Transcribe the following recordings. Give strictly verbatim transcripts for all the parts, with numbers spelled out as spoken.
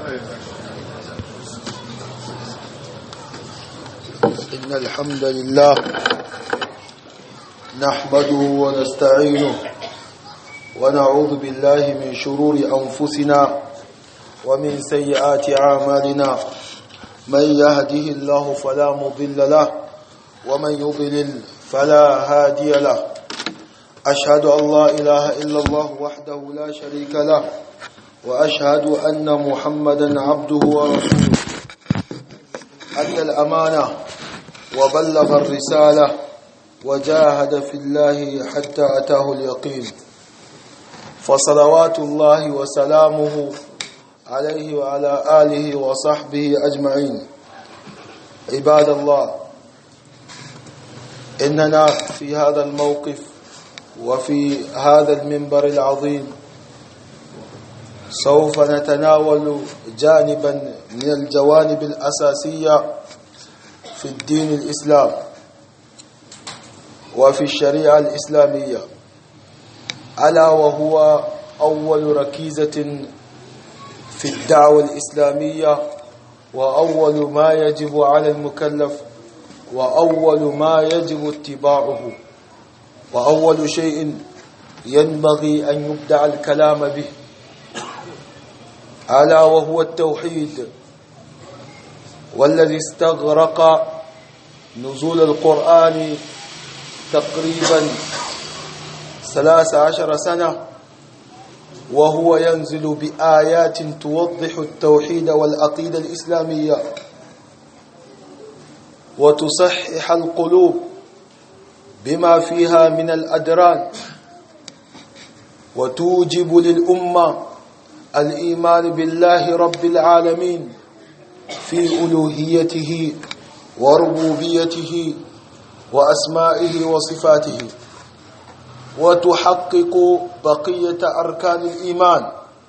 إن الحمد لله نحمده ونستعينه ونعوذ بالله من شرور أنفسنا ومن سيئات أعمالنا. من يهده الله فلا مضل له ومن يضلل فلا هادي له. أشهد أن لا إله إلا الله وحده لا شريك له وأشهد أن محمدا عبده ورسوله. أدى الأمانة وبلغ الرسالة وجاهد في الله حتى أتاه اليقين. فصلوات الله وسلامه عليه وعلى آله وصحبه أجمعين. عباد الله، إننا في هذا الموقف وفي هذا المنبر العظيم سوف نتناول جانبا من الجوانب الأساسية في الدين الإسلام وفي الشريعة الإسلامية، ألا وهو أول ركيزة في الدعوة الإسلامية، وأول ما يجب على المكلف، وأول ما يجب اتباعه، وأول شيء ينبغي أن يبدأ الكلام به، ألا وهو التوحيد، والذي استغرق نزول القرآن تقريبا ثلاث عشر سنة، وهو ينزل بآيات توضح التوحيد والعقيدة الإسلامية وتصحح القلوب بما فيها من الأدران، وتوجب للأمة الإيمان بالله رب العالمين في ألوهيته وربوبيته وأسمائه وصفاته، وتحقق بقية أركان الإيمان.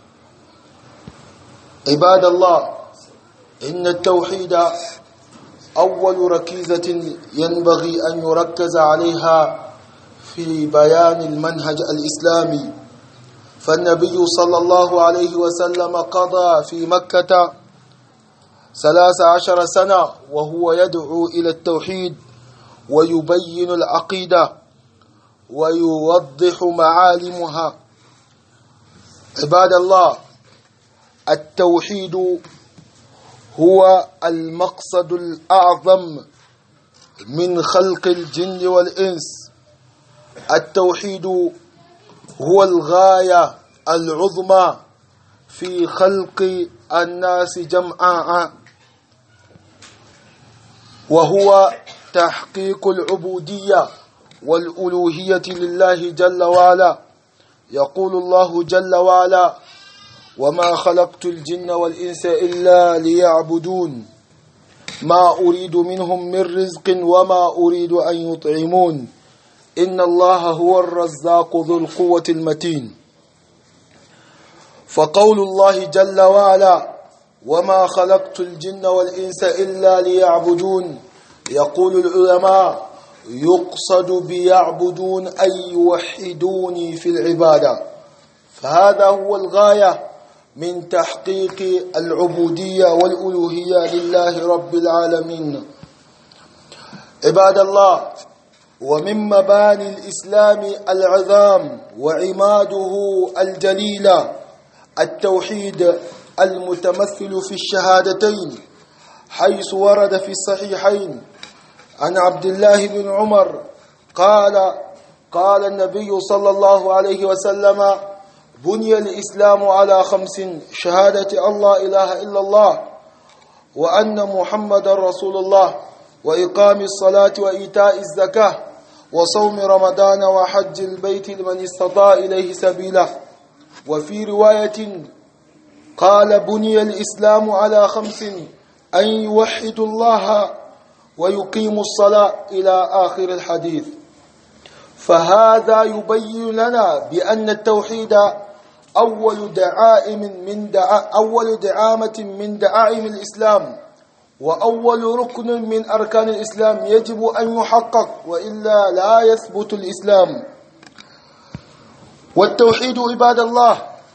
عباد الله، إن التوحيد أول ركيزة ينبغي أن يركز عليها في بيان المنهج الإسلامي. فالنبي صلى الله عليه وسلم قضى في مكة ثلاث عشر سنة وهو يدعو إلى التوحيد ويبين العقيدة ويوضح معالمها. عباد الله، التوحيد هو المقصد الأعظم من خلق الجن والإنس. التوحيد هو الغاية العظمى في خلق الناس جمعاء، وهو تحقيق العبودية والألوهية لله جل وعلا. يقول الله جل وعلا: وما خلقت الجن والإنس إلا ليعبدون ما أريد منهم من رزق وما أريد أن يطعمون إن الله هو الرزاق ذو القوة المتين. فقول الله جل وعلا: وما خلقت الجن والإنس إلا ليعبدون، يقول العلماء يقصد بيعبدون أي يوحدوني في العبادة، فهذا هو الغاية من تحقيق العبودية والألوهية لله رب العالمين. عباد الله، ومن مباني الإسلام العظام وعماده الجليلة التوحيد المتمثل في الشهادتين، حيث ورد في الصحيحين عن عبد الله بن عمر قال: قال النبي صلى الله عليه وسلم: بني الإسلام على خمس: شهادة أن لا إله إلا الله وأن محمد رسول الله، وإقام الصلاة وإيتاء الزكاة وصوم رمضان وحج البيت لمن استطاع إليه سبيلا. وفي رواية قال: بني الإسلام على خمس: أن يوحدوا الله ويقيموا الصلاة، إلى آخر الحديث. فهذا يبين لنا بأن التوحيد أول دعائم من دعا أول دعامة من دعائم الإسلام، وأول ركن من أركان الإسلام يجب أن يحقق، وإلا لا يثبت الإسلام. والتوحيد عباد الله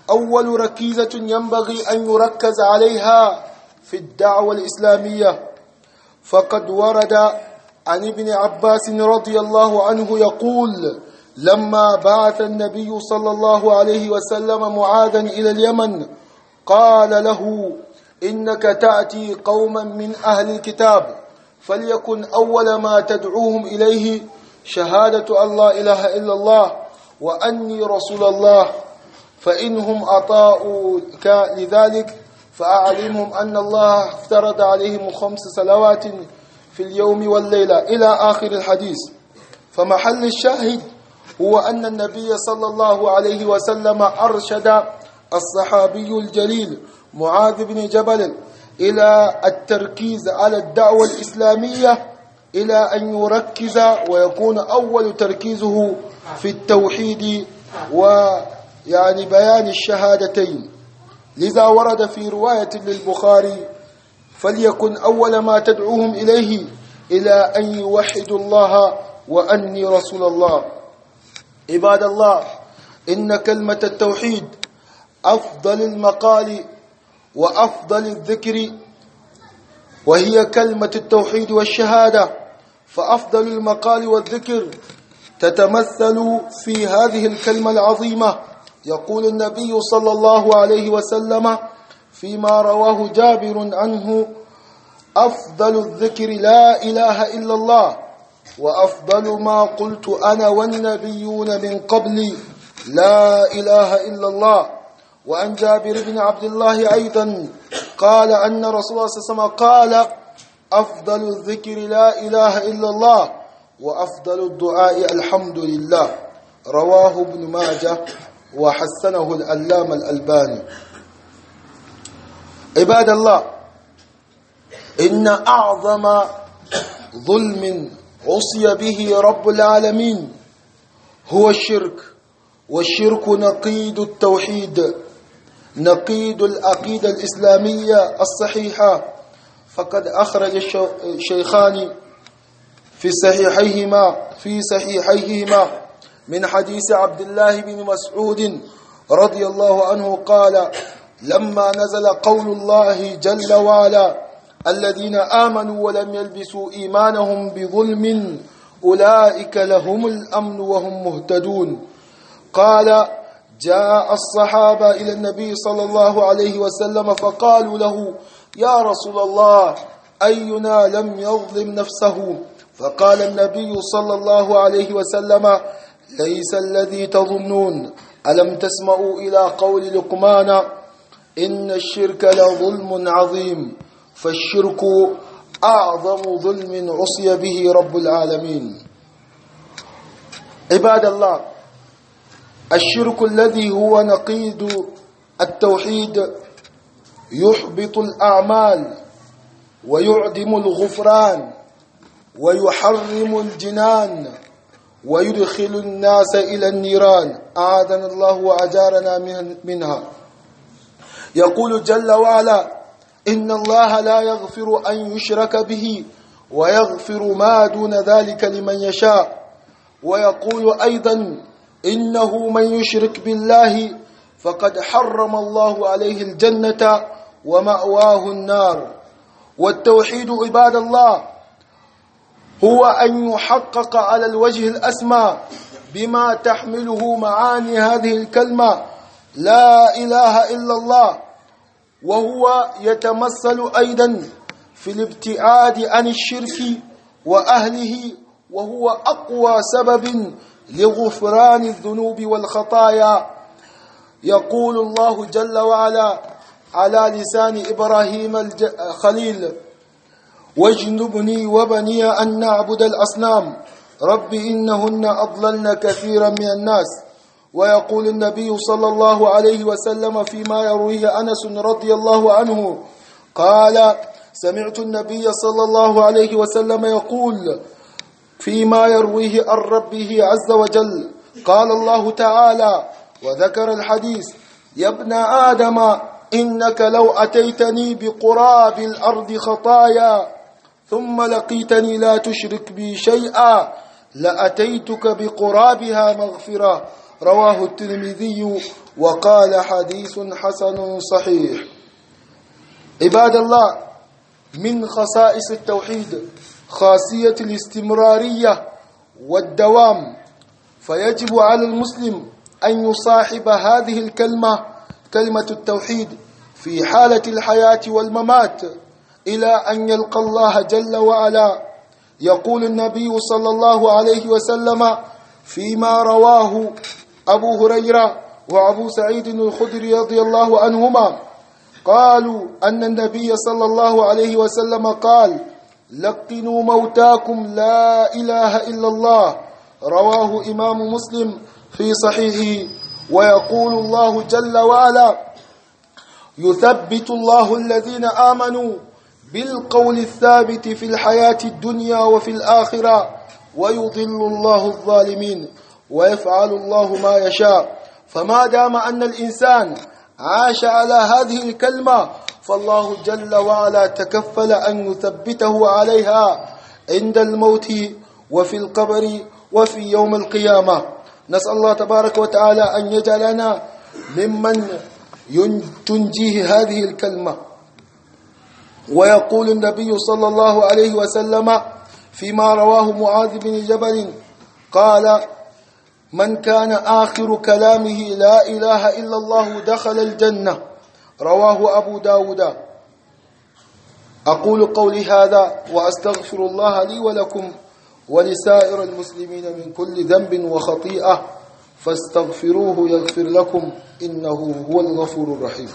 أول ركيزة ينبغي أن يركز عليها في الدعوة الإسلامية، فقد ورد عن ابن عباس رضي الله عنه يقول: لما بعث النبي صلى الله عليه وسلم معاذا إلى اليمن قال له: إنك تأتي قوما من أهل الكتاب، فليكن أول ما تدعوهم إليه شهادة أن لا إله إلا الله وأني رسول الله، فإنهم أطاؤوك لذلك فأعلمهم أن الله افترض عليهم خمس صلوات في اليوم والليلة، إلى آخر الحديث. فمحل الشاهد هو أن النبي صلى الله عليه وسلم أرشد الصحابي الجليل معاذ بن جبل إلى التركيز على الدعوة الإسلامية، إلى أن يركز ويكون أول تركيزه في التوحيد ويعني بيان الشهادتين. لذا ورد في رواية للبخاري: فليكن أول ما تدعوهم إليه إلى أن يوحدوا الله وأني رسول الله. عباد الله، إن كلمة التوحيد أفضل المقال وأفضل الذكر، وهي كلمة التوحيد والشهادة، فأفضل المقال والذكر تتمثل في هذه الكلمة العظيمة. يقول النبي صلى الله عليه وسلم فيما رواه جابر عنه: أفضل الذكر لا إله إلا الله، وأفضل ما قلت أنا والنبيون من قبلي لا إله إلا الله. وعن جابر بن عبد الله أيضا قال أن رسول الله صلى الله عليه وسلم قال: أفضل الذكر لا إله إلا الله، وأفضل الدعاء الحمد لله. رواه ابن ماجه وحسنه العلامة الألباني. عباد الله، إن أعظم ظلم عصي به رب العالمين هو الشرك، والشرك نقيض التوحيد، نقيض العقيدة الإسلامية الصحيحة. فقد أخرج الشيخان في صحيحيهما في صحيحيهما من حديث عبد الله بن مسعود رضي الله عنه قال: لما نزل قول الله جل وعلا: الذين آمنوا ولم يلبسوا إيمانهم بظلم أولئك لهم الأمن وهم مهتدون، قال: جاء الصحابة إلى النبي صلى الله عليه وسلم فقالوا له: يا رسول الله، أينا لم يظلم نفسه؟ فقال النبي صلى الله عليه وسلم: ليس الذي تظنون. ألم تسمعوا إلى قول لقمان: إن الشرك لظلم عظيم؟ فالشرك أعظم ظلم عصي به رب العالمين. عباد الله، الشرك الذي هو نقيض التوحيد يحبط الأعمال ويعدم الغفران ويحرم الجنان ويدخل الناس إلى النيران، أعاذنا الله وأجارنا منها. يقول جل وعلا: إن الله لا يغفر أن يشرك به ويغفر ما دون ذلك لمن يشاء. ويقول أيضا: إنه من يشرك بالله فقد حرم الله عليه الجنة ومأواه النار. والتوحيد عباد الله هو أن يحقق على الوجه الأسمى بما تحمله معاني هذه الكلمة لا إله إلا الله، وهو يتمثل أيضا في الابتعاد عن الشرك وأهله، وهو أقوى سبب لغفران الذنوب والخطايا. يقول الله جل وعلا على لسان إبراهيم الخليل: واجنبني وبني أن نعبد الأصنام رب إنهن أضللن كثيرا من الناس. ويقول النبي صلى الله عليه وسلم فيما يرويه أنس رضي الله عنه قال: سمعت النبي صلى الله عليه وسلم يقول فيما يرويه عن ربه عز وجل: قال الله تعالى وذكر الحديث: يا ابن آدم إنك لو أتيتني بقراب الأرض خطايا ثم لقيتني لا تشرك بي شيئا لأتيتك بقرابها مغفرة. رواه الترمذي وقال حديث حسن صحيح. عباد الله، من خصائص التوحيد خاصية الاستمرارية والدوام، فيجب على المسلم أن يصاحب هذه الكلمة كلمة التوحيد في حالة الحياة والممات إلى أن يلقى الله جل وعلا. يقول النبي صلى الله عليه وسلم فيما رواه أبو هريرة وأبو سعيد الخدري رضي الله عنهما، قالوا أن النبي صلى الله عليه وسلم قال: لقنوا موتاكم لا إله إلا الله. رواه إمام مسلم في صحيحه. ويقول الله جل وعلا: يثبت الله الذين آمنوا بالقول الثابت في الحياة الدنيا وفي الآخرة ويضل الله الظالمين ويفعل الله ما يشاء. فما دام أن الإنسان عاش على هذه الكلمة فالله جل وعلا تكفل أن يثبته عليها عند الموت وفي القبر وفي يوم القيامة. نسأل الله تبارك وتعالى أن يجعلنا ممن تنجيه هذه الكلمة. ويقول النبي صلى الله عليه وسلم فيما رواه معاذ بن جبل قال: من كان آخر كلامه لا إله إلا الله دخل الجنة. رواه أبو داود. أقول قولي هذا وأستغفر الله لي ولكم ولسائر المسلمين من كل ذنب وخطيئة فاستغفروه يغفر لكم إنه هو الغفور الرحيم.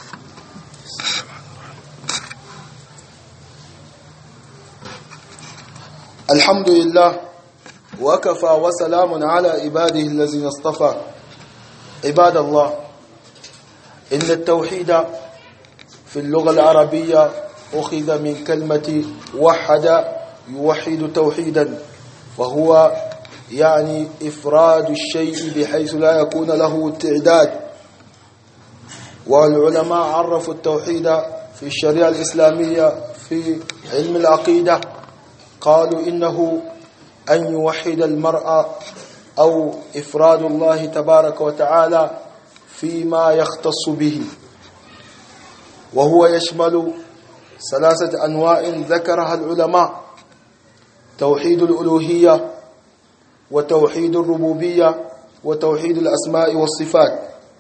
الحمد لله وكفى وسلام على عباده الذين اصطفى. عباد الله، إن التوحيد في اللغة العربية أخذ من كلمة وحد يوحد توحيدا، وهو يعني إفراد الشيء بحيث لا يكون له تعداد. والعلماء عرفوا التوحيد في الشريعة الإسلامية في علم العقيدة، قالوا إنه أن يوحد المرء أو إفراد الله تبارك وتعالى فيما يختص به، وهو يشمل ثلاثة أنواع ذكرها العلماء: توحيد الألوهية وتوحيد الربوبية وتوحيد الأسماء والصفات.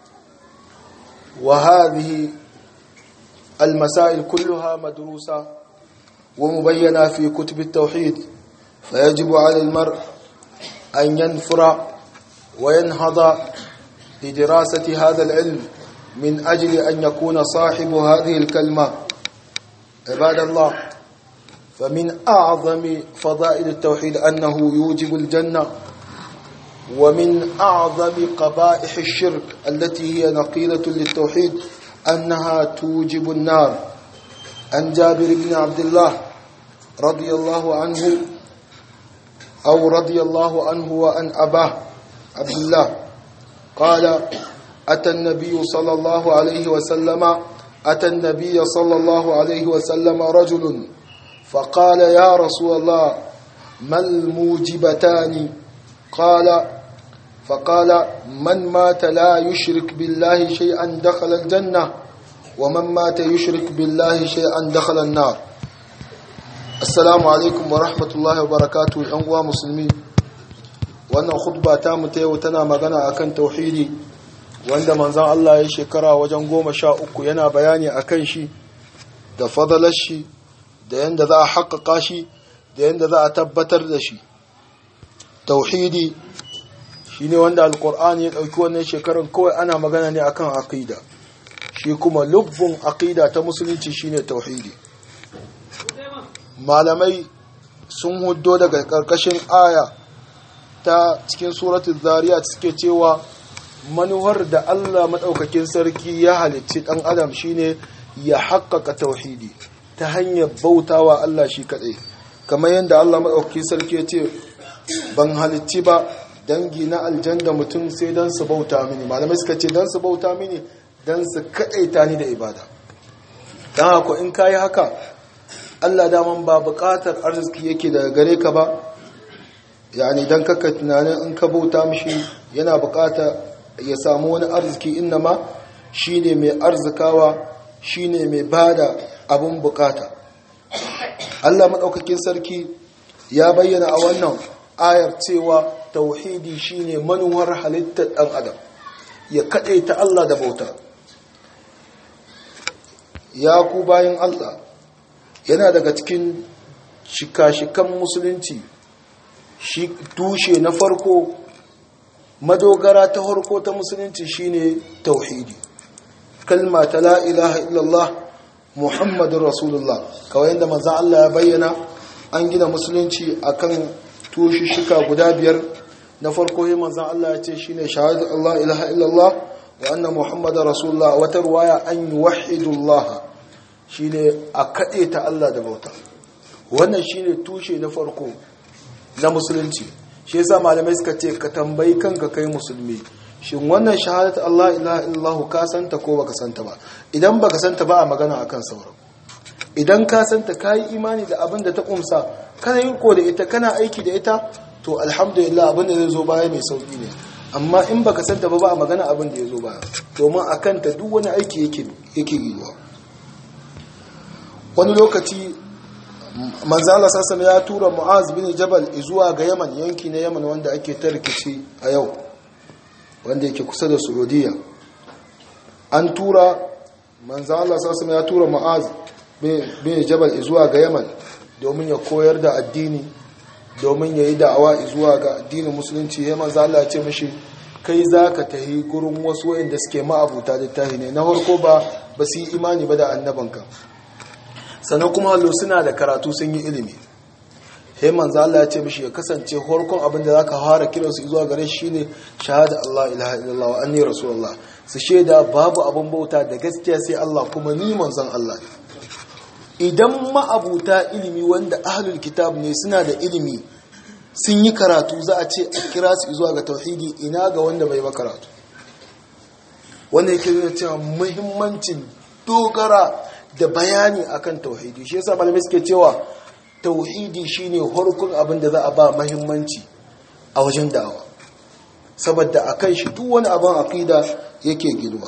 وهذه المسائل كلها مدروسة ومبينة في كتب التوحيد، فيجب على المرء أن ينفر وينهض لدراسة هذا العلم من أجل أن يكون صاحب هذه الكلمة. عباد الله، فمن أعظم فضائل التوحيد أنه يوجب الجنة، ومن أعظم قبائح الشرك التي هي نقيضة للتوحيد أنها توجب النار. عن جابر بن عبد الله رضي الله عنه أو رضي الله عنه وعن أباه عبد الله قال: أتى النبي صلى الله عليه وسلم أتى النبي صلى الله عليه وسلم رجل فقال: يا رسول الله، ما الموجبتان؟ قال فقال: من مات لا يشرك بالله شيئا دخل الجنة، ومن مات يشرك بالله شيئا دخل النار. Assalamu alaikum wa rahmatullahi wa barakatuh. ‘Yan uwa musulmi, wannan khutba ta mu ta yau tana magana akan tauhidi, wanda manzon Allah ya shekara wajen goma sha uku yana bayani akan shi da fadalar shi da yanda za a haƙƙaƙa shi da yanda za a tabbatar da shi. Tauhidi shine wanda alqur'ani ya dauki wannan shekaran kawai ana magana ne akan aqida, shi kuma lubbun aqida ta musulunci shine tauhidi. Malamai sun huddo daga karkashin aya ta cikin suratul zariyat suke cewa manuwar da Allah madaukakin sarki ya halicci dan adam shine ya haƙƙaƙa tauhidi ta hanyar bautawa Allah shi kadai, kamar yadda Allah madaukakin sarki ya ce ban halicci ba dangi na aljanna mutum sai dan su bauta mini. Malamai suka ce dan su bauta mini dan su kadaita ni da ibada. Dan haka in kai haka Allah daman ba buƙatar arziki yake daga gare ka ba, yani dan kaka tunanin in ka bauta mishi yana buƙatar ya samu wani arziki, innama shine mai arzikawa, shine mai bada abun bukata. Allah madaukakin sarki ya bayyana a wannan ayar cewa tauhidi shine manuwar halittar dan adam, ya kadaita Allah da bauta. Ya ku bayin Allah, yana daga cikin shika-shikan musulunci, shi tushe na farko, madogara ta farko ta musulunci shine tauhidi, kalma ta la ilaha illallah muhammadur rasulullah. kawai yadda manzo Allah ya bayyana, an gina musulunci akan tushe shika guda biyar. Na farko yi manzo Allah ya ce shine shahadatu Allah ilaha illallah wa anna muhammadar rasulullah. Wata ruwaya an yuwahhidullah, shine a kade ta Allah da bauta. Wannan shine tushe na farko na musulunci. Shi yasa malamai suka ce ka tambayi kanka kai musulmi, shin wannan shahadatu Allah ilaha illallah ka santa ko baka santa ba? Idan baka santa ba a magana akan sauran. Idan ka santa kai imani da abin da ta kumsa, kana yin ko da ita, kana aiki da ita, to alhamdulillah abin da zai zo baya mai sauki ne. Amma in baka santa ba ba a magana abin da ya zo baya, domin akan ta duk wani aiki yake yake yiwa. Wani lokaci manzo Allah sallallahu alaihi ya tura Mu'az bin Jabal zuwa ga Yaman, yanki na Yaman wanda ake tarkici a yau, wanda yake kusa da Saudiya. An tura manzo Allah sallallahu alaihi ya tura Mu'az bin Jabal zuwa ga Yaman domin ya koyar da addini, domin ya yi da'awa zuwa ga addinin musulunci. Ya manzo Allah ya ce mishi, kai zaka tahi gurin wasu wanda suke ma'abuta littafi ne, na farko ba ba su yi imani ba da annabanka, sannan kuma hallo suna da karatu, sun yi ilimi. Sai manzo Allah ya ce mishi ya kasance farkon abin da zaka fara kiransu zuwa gare shi shine shahada Allah ilaha illallah wa anni rasulullah, su shaida babu abin bauta da gaskiya sai Allah, kuma ni manzon Allah ne. Idan ma'abuta ilimi wanda ahlul kitab ne, suna da ilimi, sun yi karatu, za a ce a kira su zuwa ga tauhidi, ina ga wanda bai ba karatu. Wanda yake nuna cewa muhimmancin dogara da bayani akan tauhidi. Shi yasa malamai suke cewa tauhidi shine harkun abin da za a ba muhimmanci a wajen da'awa, saboda akan shi duk wani abin aqida yake ginuwa.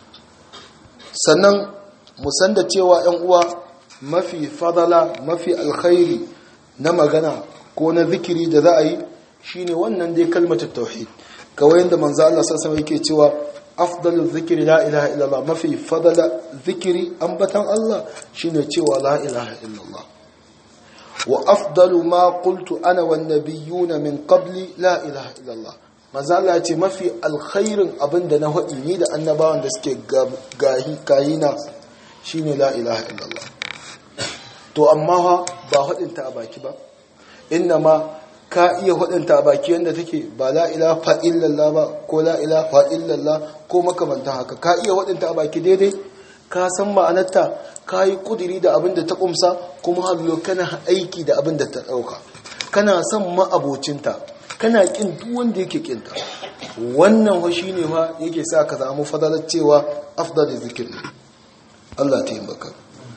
Sannan mu san da cewa 'yan uwa, mafi fadala, mafi alkhairi na magana ko na zikiri da za a yi shine wannan dai kalmatar tauhid. Kawai yadda manzo Allah sallallahu alaihi yake cewa afdalu zikri la ilaha illallah, mafi fadala zikiri ambatan Allah shine cewa la ilaha illallah. Wa afdalu ma qultu ana wan nabiyuna min qabli la ilaha illallah. Manzo Allah ya ce mafi alkhairin abinda na hadi ni da annabawan da suke gahi kayina shine la ilaha illallah. To amma ba hadinta a baki ba, innama ka iya hadinta a baki yanda take, ba la ilaha illallah ba ko la ilaha illallah ko makamantan haka. Ka iya hadinta a baki daidai, ka san ma'anarta, ka yi kudiri da abin da ta kumsa, kuma hallo kana aiki da abin da ta dauka, kana son ma'abocinta, kana kin duk wanda yake kinta. Wannan wa shine ma yake sa ka samu fadalar cewa afdalul zikr. Allah ta yi maka.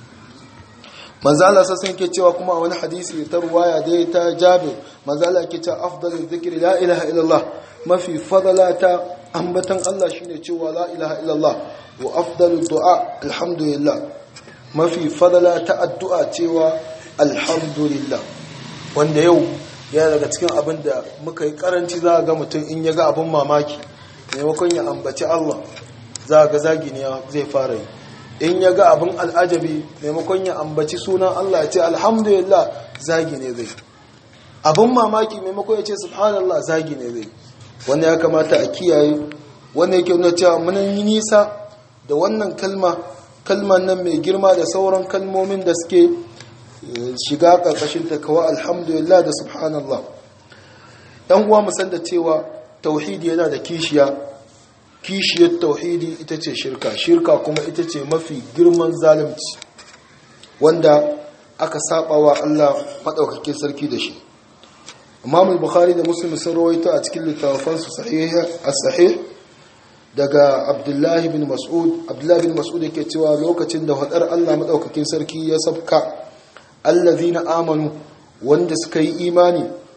Manzo Allah sai yake cewa kuma a wani hadisi ta ruwaya da ta Jabir, manzo Allah yake cewa afdalul zikri la ilaha illallah, mafi fadalata ambatan Allah shine cewa la ilaha illallah. Wa afdalud du'a alhamdulillah, mafi fadalata addu'a cewa alhamdulillah. Wanda yau yana daga cikin abin da muka yi karanci, za ga mutum in ya ga abin mamaki, maimakon ya ambaci Allah, za ga zagi ne zai fara yi. In ya ga abin al'ajabi, maimakon ya ambaci sunan Allah ya ce alhamdulillah, zagi ne zai. Abin mamaki, maimakon ya ce subhanallah, zagi ne zai. Wannan ya kamata a kiyaye. Wannan yake nuna cewa mun yi nisa da wannan kalma, kalman nan mai girma da sauran kalmomin da suke shiga karkashin ta, kawai alhamdulillah da subhanallah. Dan uwa mu san da cewa tauhidi yana da kishiya. Kishiyar tauhidi ita ce shirka, shirka kuma ita ce mafi girman zalunci wanda aka saba wa Allah madaukakin sarki da shi. Imam al-Bukhari da Muslim sun rawaito a cikin littafansu sahih as-sahih daga Abdullah ibn Mas'ud. Abdullah ibn Mas'ud yake cewa lokacin da hadar Allah madaukakin sarki ya sabka, allazina amanu, wanda suka yi imani,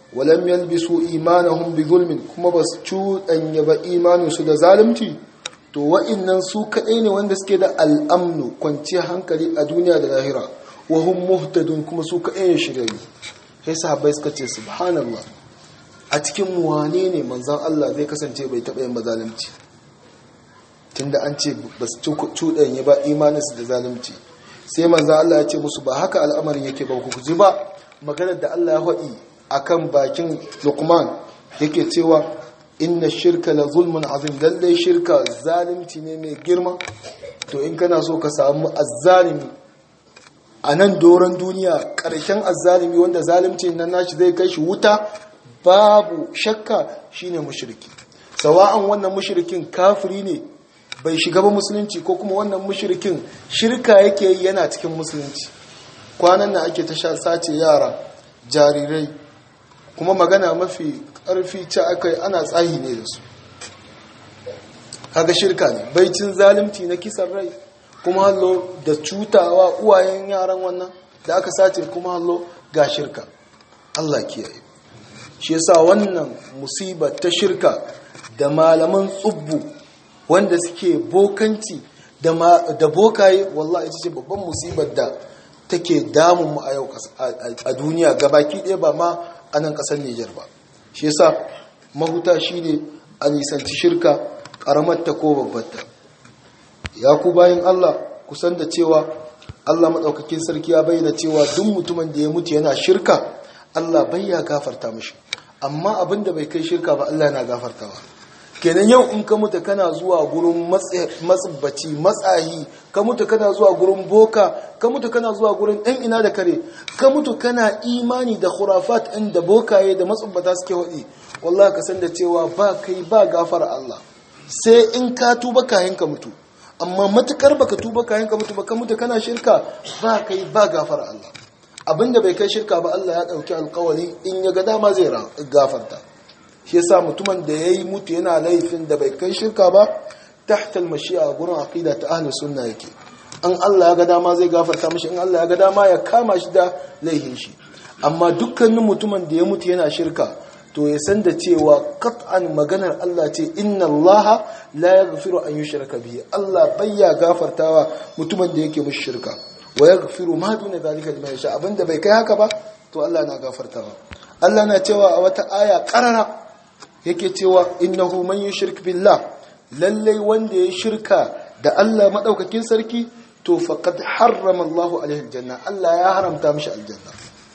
walam yalbisu imanahum bi zulmin kuma basu cuɗanya ba imanin su da zalunci to wa'innan su kadai ne wanda suke da al'amnu kwanciyar hankali a duniya da lahira wa hum muhtadun kuma su kadai ne shirayi sai sahabbai suka ce subhanallah a cikin mu wane ne manzon Allah zai kasance bai taɓa yin zalunci tunda an ce basu cuɗanya ba imanin su da zalunci sai manzon Allah ya ce musu ba haka al'amarin yake ba ku ji ba maganar da Allah ya faɗi akan bakin Luqman yake cewa inna shirka la zulmun azim lalle shirka zalunci ne mai girma to in kana so ka samu azzalimi a nan doron duniya ƙarshen azzalimi wanda zalunci nan nashi zai kai shi wuta babu shakka shine mushriki sawa'an wannan mushrikin kafiri ne bai shiga ba musulunci ko kuma wannan mushrikin shirka yake yi yana cikin musulunci kwanan nan ake ta sha sace yara jarirai kuma magana mafi ƙarfi ce aka yi ana tsahi ne da su kaga shirka ne baicin zalunci na kisan rai kuma hallo da cutawa uwayen yaran wannan da aka sace kuma hallo ga shirka Allah kiyaye shi yasa wannan musiba ta shirka da malaman tsubbu wanda suke bokanci da da bokaye wallahi ita ce babban musibar da take damun mu a yau a duniya gabaki ɗaya ba ma a nan ƙasar Nijar ba shi yasa mahuta shine a nisanci shirka karamar ta ko babbar ta ya ku bayin Allah kusan da cewa Allah madaukakin sarki ya bayyana cewa duk mutumin da ya mutu yana shirka Allah bai ya gafarta mishi amma abinda bai kai shirka ba Allah yana gafartawa kenan yau in ka mutu kana zuwa gurin matsubbaci matsayi ka mutu kana zuwa gurin boka ka mutu kana zuwa gurin ɗan ina da kare ka mutu kana imani da khurafat ɗin da bokaye da matsubbata suke waɗi wallahi ka san da cewa ba kai ba gafara Allah sai in ka tuba kayan ka mutu amma matukar baka tuba kayan ka mutu ba ka mutu kana shirka ba kai ba gafara Allah abinda bai kai shirka ba Allah ya ɗauki alƙawari in ya ga dama zai gafarta shi yasa mutumin da yayi mutu yana laifin da bai kai shirka ba tahta al-mashi'a gurin aqida ta ahli sunna yake an Allah ya ga dama zai gafarta mishi in Allah ya ga dama ya kama shi da laifin shi amma dukkanin mutumin da ya mutu yana shirka to ya san da cewa qat'an maganar Allah ce inna Allah la yaghfiru an yushraka bihi Allah bayya gafartawa mutumin da yake mishi shirka wa yaghfiru ma duna zalika liman yasha abinda bai kai haka ba to Allah na gafartawa Allah na cewa a wata aya qarara yake cewa innahu man yushrik billah lalle wanda ya shirka da Allah madaukakin sarki to faqad harrama Allah alaihi aljanna Allah ya haramta mishi aljanna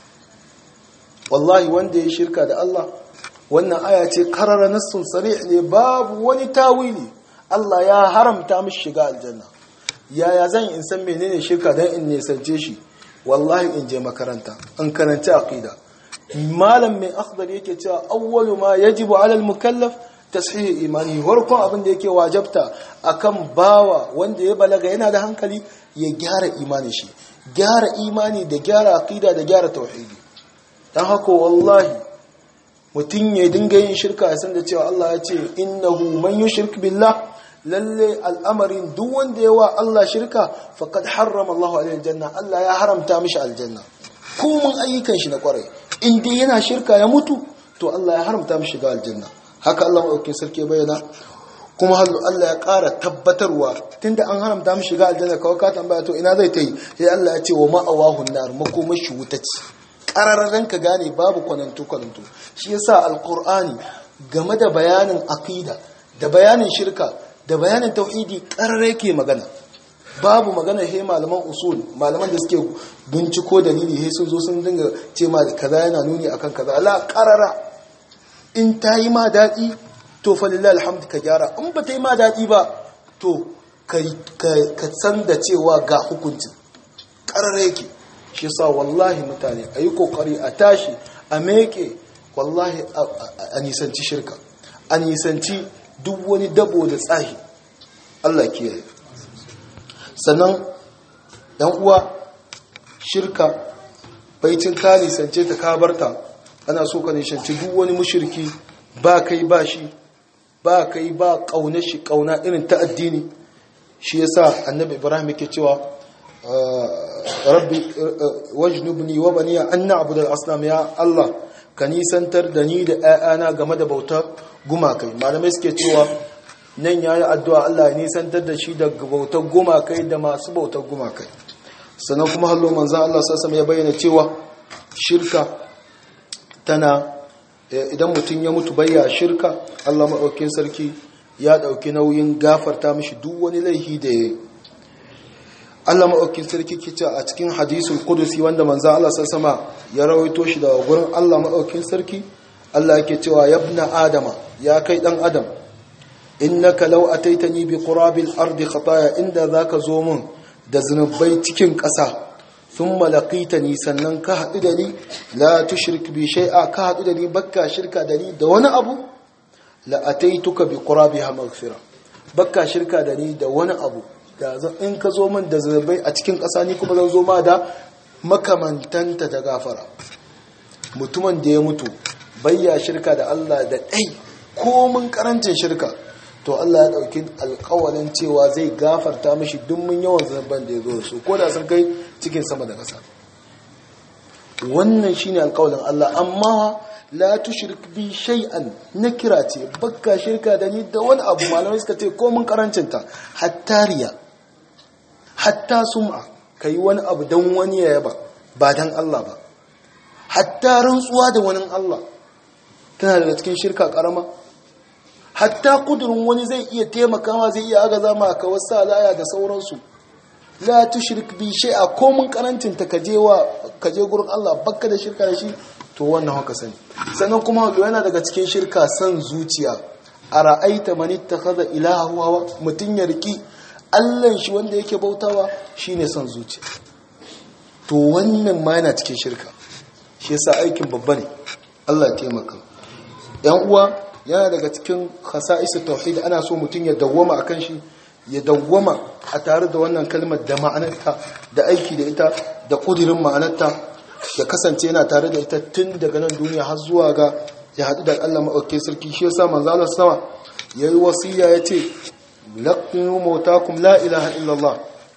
wallahi wanda ya shirka da Allah wannan aya ce qarara nassun sarih ne babu wani tawili Allah ya haramta mishi shiga aljanna yaya zan in san menene shirka dan in nesance shi wallahi in je makaranta an karanta aqida malam mai akhdar yake cewa awwalu ma yajibu ala al-mukallaf tashih imani farkon abin da yake wajabta akan bawa wanda ya balaga yana da hankali ya gyara imanin shi gyara imani da gyara aqida da gyara tauhidi dan haka wallahi mutun ya dinga yin shirka ya san da cewa Allah ya ce innahu man yushrik billah lalle al'amarin duk wanda yawa Allah shirka faqad harrama Allah alaihi aljanna Allah ya haramta mishi aljanna kuma ayyukan shi na kwarai in dai yana shirka ya mutu to Allah ya haramta mishi shiga aljanna haka Allah madaukakin sarki bayyana kuma hallu Allah ya ƙara tabbatarwa tunda an haramta mishi shiga aljanna kawai ka tambaya to ina zai tayi sai Allah ya ce wa ma'awahu nar makomashi wuta ce qararran ka gane babu kwanantu kwanantu shi yasa alqur'ani game da bayanin aqida da bayanin shirka da bayanin tauhidi qararra yake magana babu magana he malaman usul malaman da suke binciko dalili he sun zo sun dinga ce ma kaza yana nuni akan kaza la qarara in tayi ma dadi to fa lillahi alhamd ka gyara in ba tayi ma dadi ba to kai ka san da cewa ga hukunci qarara yake shi yasa wallahi mutane ayi kokari a tashi a meke wallahi a nisanci shirka a nisanci duk wani dabo da tsahi Allah kiyaye sannan dan uwa shirka baitin ka nisance ta kabarta ana so ka nisance duk wani mushriki ba kai ba shi ba kai ba kauna shi kauna irin ta addini shi yasa annabi Ibrahim yake cewa rabbi wajnubni wa bani an na'budu al-asnam ya Allah ka nisantar da ni da ƴaƴana game da bautar gumakai. Malamai suke cewa nan yayi addu'a Allah ya nisantar da shi daga bautar gumakai da masu bautar gumakai. Sannan kuma hallo manzo Allah sallallahu alaihi wasallam ya bayyana cewa shirka tana idan mutum ya mutu bayya shirka, Allah maɗaukin sarki ya ɗauki nauyin gafarta mishi duk wani laifi da ya yi. Allah maɗaukin sarki kice a cikin hadisul qudusi wanda manzo Allah sama ya rawaito shi daga gurin Allah maɗaukin sarki, Allah yake cewa yabna adama, ya kai dan adam, innaka law ataitani bi qurabil ardi khataya, inda zaka zo mun da zunubai cikin ƙasa, thumma laqitani, sannan ka haɗu da ni, la tushrik bi shay'a, ka haɗu da ni bakka shirka da ni da wani abu, la ataituka bi qurabiha maghfira, bakka shirka da ni da wani abu, da in ka zo min da zunubai a cikin ƙasa, ni kuma zan zo ma da makamantanta da gafara. Mutumin da ya mutu bayya shirka da Allah da ɗai komin karancin shirka, to Allah ya ɗauki alƙawalin cewa zai gafarta mishi dummin yawan zunuban da ya zo su, ko da sun kai cikin sama da ƙasa. Wannan shine alƙawalin Allah. Amma la tushrik bi shay'an, na kira ce bakka shirka da ni da wani abu. Malamai suka ce komin karancin ta, hatta riya, hatta sum'a, kai wani abu dan wani ya yaba ba dan Allah ba, hatta rantsuwa da wani Allah tana daga cikin shirka karama. Hatta kudurin wani zai iya taimakawa, zai iya agaza ma ka wasu alaya da sauransu. La tushrik bi shay'a, ko mun karancin ta kaje wa kaje gurin Allah bakka da shirka da shi, to wannan haka sani. Sannan kuma yana daga cikin shirka san zuciya. Ara'aita man ittakhadha ilahahu hawa, mutun ya riki Allah shi wanda yake bautawa shine san zuciya. To wannan ma yana cikin shirka. Shi yasa aikin babba ne. Allah ya taimaka. Yan uwa, yana daga cikin khasa'is tauhid, ana so mutum ya dawwama akan shi, ya dawwama a tare da wannan kalmar da ma'anarta, da aiki da ita, da kudirin ma'anarta, ya kasance yana tare da ita tun daga nan duniya har zuwa ga ya haɗu da Allah maɗauke sarki. Shi yasa manzo Allah sama yayi wasiya yace laqinu mautakum la ilaha illallah,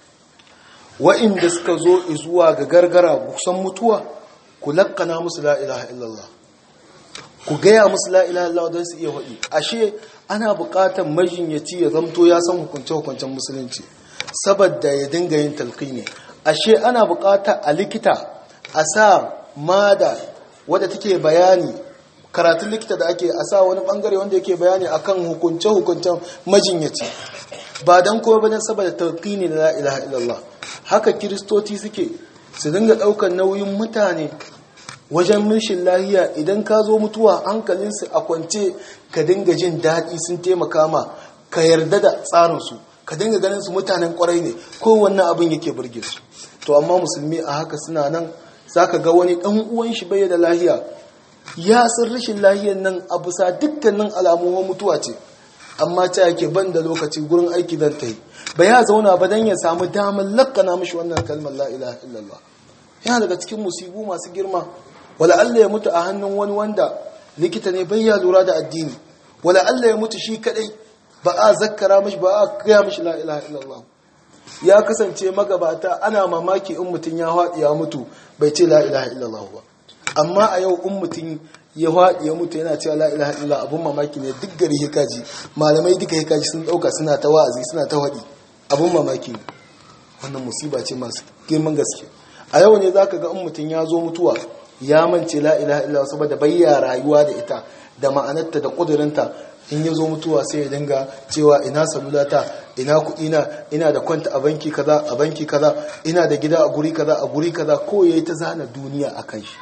wa inda suka zo zuwa ga gargara kusan mutuwa, ku laqqana musu la ilaha illallah, ku gaya musu la ilaha illallah don su iya faɗi. Ashe ana buƙatar majinyaci ya zamto ya san hukunce-hukuncen musulunci saboda ya dinga yin talqini. Ashe ana buƙatar a likita a sa mada wadda take bayani, karatun likita da ake a sa wani bangare wanda yake bayani akan hukunce-hukuncen majinyaci, ba dan kowa ba dan saboda talqini da la ilaha illallah. Haka kiristoci suke, su dinga ɗaukar nauyin mutane wajen mishin lahiya. Idan ka zo mutuwa hankalinsu a kwance, ka dinga jin daɗi, sun taimaka ma, ka yarda da tsarinsu, ka dinga ganin su mutanen kwarai ne, kowanne abin yake burge su. To amma musulmi a haka suna nan, zaka ga wani ɗan uwan shi bai da lahiya, ya san rashin lahiyar nan a bisa dukkanin alamomin mutuwa ce, amma ta yake ban da lokaci gurin aiki zan ta yi, ba ya zauna ba dan ya samu damar lakkana mishi wannan kalmar la ilaha illallah. Yana daga cikin musibu masu girma. Wala Allah ya mutu a hannun wani wanda likita ne bai ya lura da addini, wala Allah ya mutu shi kadai, ba a zakkara mishi, ba a gaya mishi la ilaha illallah. Ya kasance magabata ana mamaki in mutum ya haɗi ya mutu bai ce la ilaha illallah ba, amma a yau in mutum ya haɗi ya mutu yana cewa la ilaha illallah, abun mamaki ne. Duk gari hikaji, malamai duka hikaji sun ɗauka suna ta wa'azi, suna ta haɗi, abun mamaki ne. Wannan musiba ce masu girman gaske. A yau ne zaka ga in mutum ya zo mutuwa ya mance la ilaha illallah saboda bayya rayuwa da ita, da ma'anarta, da kudurinta. In ya zo mutuwa sai ya dinga cewa ina salulata, ina kuɗina, ina da kwanta a banki kaza, a banki kaza, ina da gida a guri kaza, a guri kaza. Ko yayi ta zana duniya akan shi,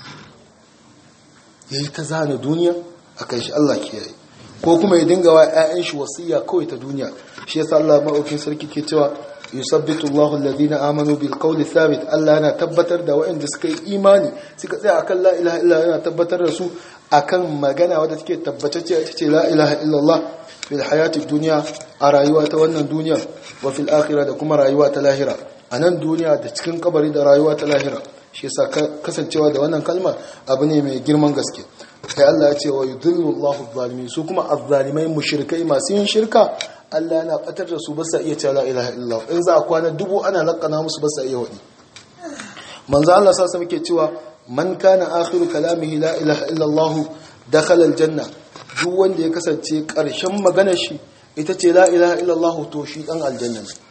yayi ta zana duniya akan shi, Allah kiyaye. Ko kuma ya dinga wa ƴaƴan shi wasiya kawai ta duniya. Shi yasa Allah madaukakin sarki ke cewa yusabbitu Allahu alladhina amanu bil qawli thabit. Allah yana tabbatar da waɗanda suka yi imani suka tsaya akan la ilaha illallah, yana tabbatar da su akan magana wadda take tabbatacce, ita ce la ilaha illallah fil hayati dunya, a rayuwa ta wannan duniya, wa fil akhirah, da kuma rayuwa ta lahira, a nan duniya da cikin kabari da rayuwa ta lahira. Shi yasa kasancewa da wannan kalma abu ne mai girman gaske. Kai Allah ya ce wa yudhillu Allahu adh-dhalimin, su kuma adh-dhalimai mushrikai masu yin shirka, Allah yana batar da su, ba sa iya cewa la ilaha illallah. In za a kwana dubu ana lakana musu, ba sa iya wadi. Manzo Allah sa muke cewa man kana akhiru kalamihi la ilaha illa Allah dakhala aljanna duk wanda ya kasance karshen maganar shi ita ce la ilaha illa Allah to shi dan aljanna ne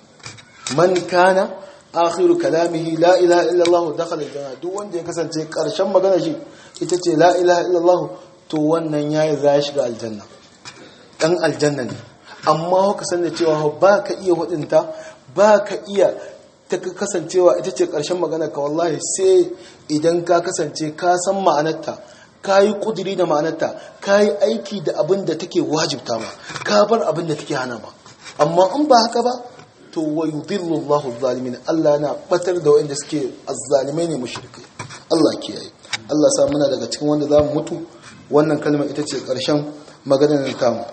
man kana akhiru kalamihi la ilaha illa Allah dakhala aljanna duk wanda ya kasance karshen maganar shi ita ce la ilaha illa Allah to wannan yayi za shiga aljanna dan aljanna ne amma ka san da cewa ba ka iya hudunta ba ka iya ta kasancewa ita ce ƙarshen magana ka wallahi sai idan ka kasance ka san ma'anarta ka yi ƙudiri da ma'anarta ka yi aiki da abin da take wajibta ma ka bar abin da take hana ma amma in ba haka ba to wa yudhillu Allahu zalimin Allah na batar da wanda suke azzalimai ne mushrikai Allah kiyaye Allah sa muna daga cikin wanda za mu mutu wannan kalmar ita ce ƙarshen maganar tamu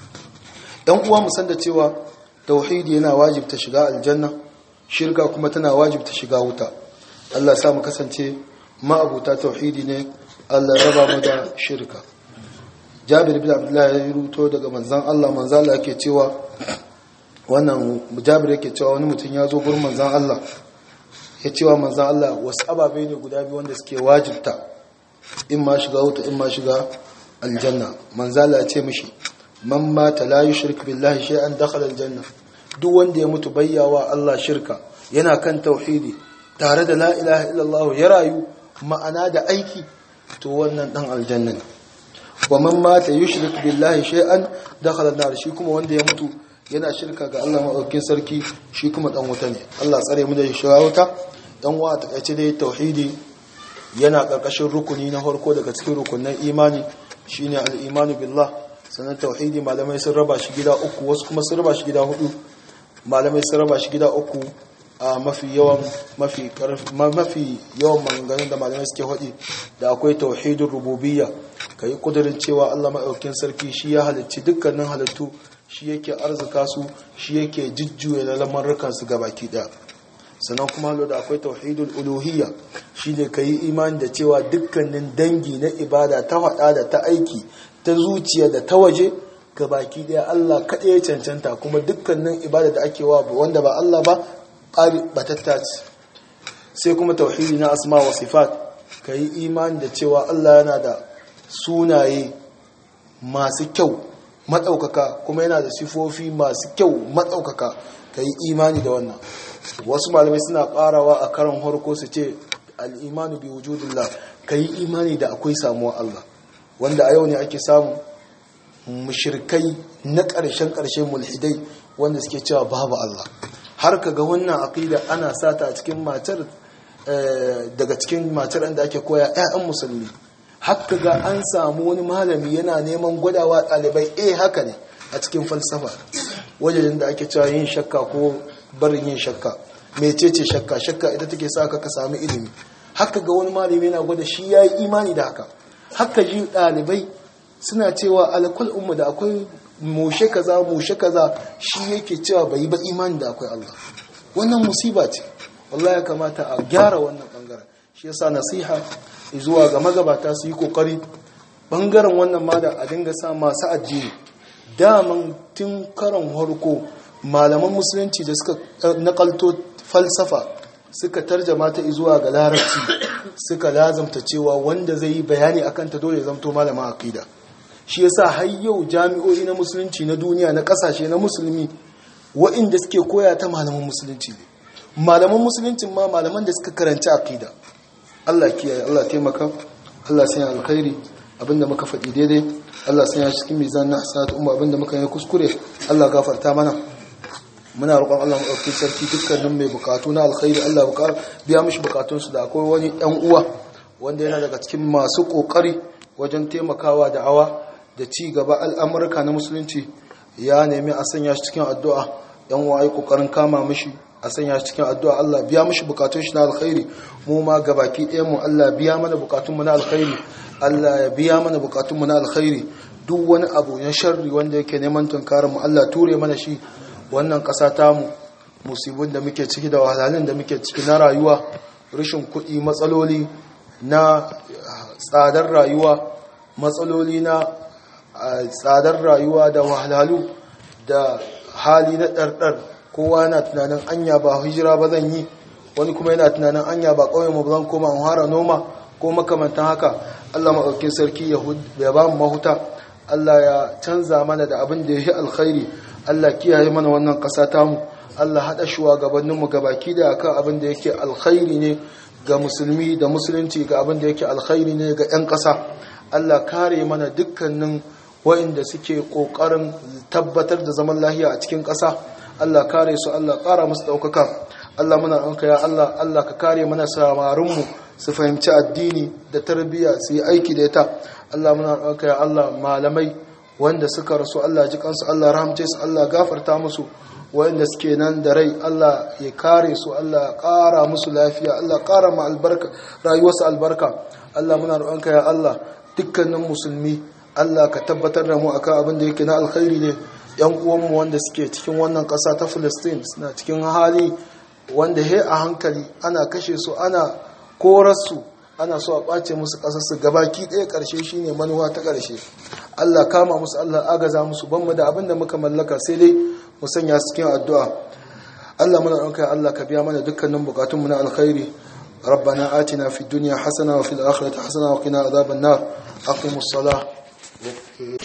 ɗan uwa mu san da cewa tauhidi yana wajibta shiga aljanna shirka kuma tana wajibta shiga wuta Allah sa mu kasance ma'abuta tauhidi ne Allah ya raba mu da shirka Jabir bin Abdullah ya ruto daga manzon Allah manzon Allah yake cewa wannan Jabir yake cewa wani mutum ya zo gurin manzon Allah ya cewa manzon Allah wasu ababe ne guda biyu wanda suke wajibta in ma shiga wuta in ma shiga aljanna manzon Allah ya ce mishi man mata la yushrik billahi shay'an dakhala aljanna duk wanda ya mutu bayyawa Allah shirka yana kan tauhidi tare da la ilaha illallah ya rayu ma'ana da aiki to wannan dan aljanna ne wa man mata yushrik billahi shay'an dakhala an-nar shi kuma wanda ya mutu yana shirka ga Allah madaukakin sarki shi kuma dan wuta ne Allah tsare mu da shiga wuta dan wa ta kace dai tauhidi yana karkashin rukuni na farko daga cikin rukunin imani shine al-imanu billah sannan tauhidi malamai sun raba shi gida uku wasu kuma sun raba shi gida hudu malamai sun raba shi gida uku a mafi yawan mafi karfi mafi yawan maganganun da malamai suke hodi da akwai tauhidin rububiyya kai kudirin cewa Allah madaukakin sarki shi ya halicci dukkanin halittu shi yake arzuka su shi yake jujjuya da lamarukan su gabaki daya sannan kuma halo da akwai tauhidul uluhiyya shine kai imani da cewa dukkanin dangi na ibada ta hada da ta aiki ta zuciya da ta waje ga baki daya Allah kaɗai ya cancanta kuma dukkanin ibada da ake wa wanda ba Allah ba batatta ce sai kuma tauhidi na asma wa sifat ka yi imani da cewa Allah yana da sunaye masu kyau matsaukaka kuma yana da sifofi masu kyau matsaukaka ka yi imani da wannan wasu malamai suna ƙarawa a karan harko su ce al'imanu bi wujudillah ka yi imani da akwai samuwa Allah wanda a yau ne ake samu mushrikai na ƙarshen ƙarshen mulhidai wanda suke cewa babu Allah har ka ga wannan aqida ana sata a cikin matar daga cikin matar da ake koya ƴaƴan musulmi haka ga an samu wani malami yana neman gwadawa ɗalibai eh haka ne a cikin falsafa wajen da ake cewa yin shakka ko barin yin shakka mecece shakka shakka ita take sa ka sami ilimi haka ga wani malami yana gwada shi yayi imani da haka haka ji ɗalibai suna cewa alkul umma da akwai mushe kaza mushe kaza shi yake cewa bai ba imani da akwai Allah wannan musiba ce wallahi ya kamata a gyara wannan bangaren shi yasa nasiha zuwa ga magabata su yi kokari bangaren wannan ma da a dinga sa masu addini daman tun karan harko malaman musulunci da suka nakalto falsafa suka tarjama ta zuwa ga larabci suka lazamta cewa wanda zai yi bayani akan ta dole ya zamto malamin aqida shi yasa har yau jami'o'i na musulunci na duniya na kasashe na musulmi waɗanda suke koya ta malaman musulunci ne malaman musulunci ma malaman da suka karanci aqida Allah kiyaye Allah taimaka Allah sanya alkhairi abinda muka faɗi daidai Allah sanya cikin mizan na hasanatu umma abinda muka yi kuskure Allah gafarta mana muna roƙon Allah mu ɗauki sarki dukkanin mai bukatu na alkhairi Allah ya biya mishi bukatunsu da akwai wani ɗan uwa wanda yana daga cikin masu ƙoƙari wajen taimakawa da awa da ci gaba al'amurka na musulunci ya nemi a sanya shi cikin addu'a ɗan uwa ai ƙoƙarin kama mishi a sanya shi cikin addu'a Allah biya mishi bukatun shi na alkhairi mu ma gabaki ɗayan mu Allah biya mana bukatun mu na alkhairi Allah ya biya mana bukatun mu na alkhairi duk wani abu na sharri wanda yake neman tunkarar mu Allah ture mana shi wannan ƙasa tamu musibin da muke ciki da wahalhalun da muke ciki na rayuwa rashin kuɗi matsaloli na tsadar rayuwa matsaloli na tsadar rayuwa da wahalhalu da hali na ɗarɗar kowa yana tunanin anya ba hijira ba zan yi wani kuma yana tunanin anya ba ƙauyen mu zan koma in fara noma ko makamantan haka Allah maɗaukin sarki ya ba mu mahuta, Allah ya canza mana da abin da ya yi alkhairi, Allah kiyaye mana wannan ƙasa tamu, Allah haɗa shugabanninmu gabaki da akan abin da yake alkhairi ne ga musulmi da musulunci, ga abin da yake alkhairi ne ga 'yan ƙasa. Allah kare mana dukkanin wa'inda suke ƙoƙarin tabbatar da zaman lahiya a cikin ƙasa, Allah kare su, Allah ƙara musu ɗaukaka. Allah muna ɗauka ya Allah, Allah ka kare mana samarinmu su fahimci addini da tarbiyya su yi aiki da ita. Allah muna ɗauka ya Allah, malamai wanda suka rasu Allah ji kansu, Allah rahamce su, Allah gafarta musu. Wa'inda suke nan da rai Allah ya kare su, Allah ƙara musu lafiya, Allah ƙara ma albarka rayuwarsu albarka. Allah muna ɗauka ya Allah, dukkanin musulmi Allah ka tabbatar da mu akan abin da yake na alkhairi ne. Yan uwanmu wanda suke cikin wannan ƙasa ta Palestine suna cikin hali wanda he a hankali ana kashe su, ana korarsu, ana so a ɓace musu ƙasarsu gabaki ɗaya. ƙarshe shine manuwa ta ƙarshe. Allah kama musu, Allah agaza musu. Ban mu da abin da muka mallaka sai dai mu sanya su cikin addu'a. Allah muna ɗauka Allah ka biya mana dukkanin buƙatunmu na alkhairi. ربنا آتنا في الدنيا حسنة وفي الآخرة حسنة وقنا عذاب النار. أقيموا الصلاة.